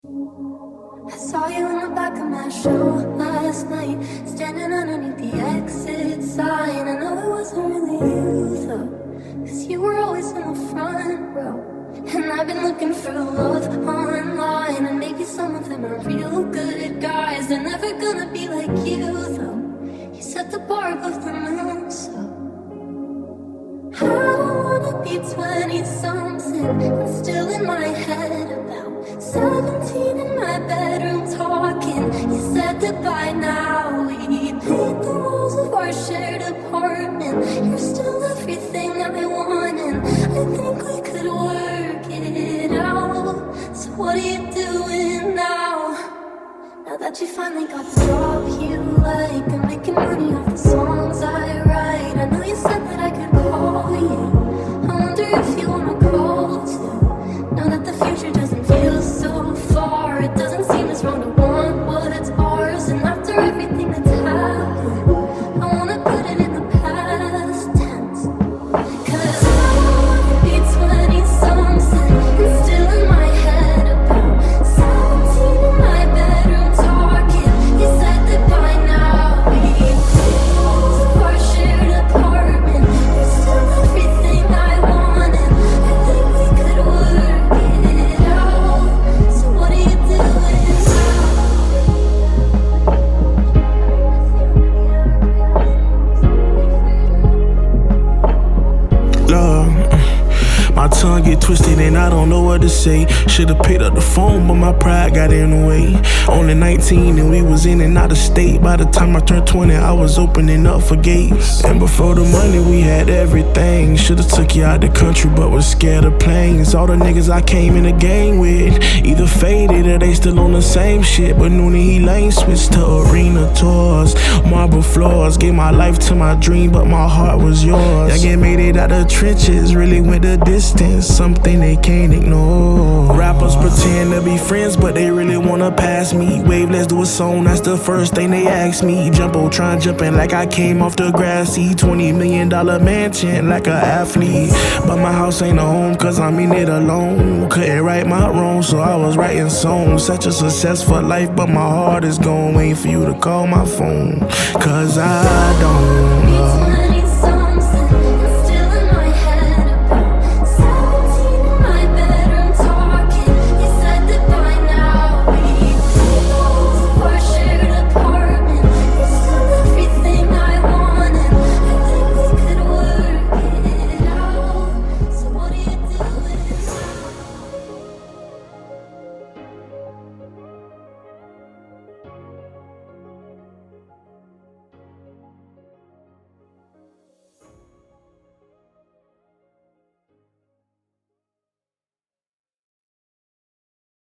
I saw you in the back of my show last night, standing underneath the exit sign. I know it wasn't really you though, 'cause you were always in the front row. And I've been looking for love online, and maybe some of them are real good guys. They're never gonna be like you though. You set the bar above the moon, so I don't wanna be 20-something and still in my head about 17 in my bedroom talking. You said that by now we'd paint the walls of our shared apartment. You're still everything I want, and I think we could work it out. So what are you doing now? Now that you finally got the job you like, I'm making money off the songs I write. I know you said that I could call you. I wonder if you wanna call too. Now that the future doesn't feel so far, it doesn't seem as wrong to want what's ours. And after everything that's happened, I wanna put it in the past tense. 'Cause I wanna be 20-something and still in my head about 17 in my bedroom talking. You said that by now we'd close our shared apartment. You're still everything I wanted. I think we could work it out. So what are you doing now? Love, my tongue get twisted and I don't know what to say. Should've picked up the phone, but my pride got in the way. Only 19 and we was in and out of state. By the time I turned 20, I was opening up for gates. And before the money, we had everything. Should've took you out the country, but was scared of planes. All the niggas I came in the game with either faded or they still on the same shit. But Noonie, he lane switched to arena tours, marble floors. Gave my life to my dream, but my heart was yours. Youngin' made it out the trenches, really went the distance, something they can't ignore. Rappers pretend to be friends, but they really wanna pass me. Wave, let's do a song, that's the first thing they ask me. Jumbotron jumping like I came off the grassy. $20 million mansion like an athlete. But my house ain't a home, 'cause I'm in it alone. Couldn't right my wrong, so I was writing songs. Such a successful life, but my heart is gone, waiting for you to call my phone. 'Cause I don't love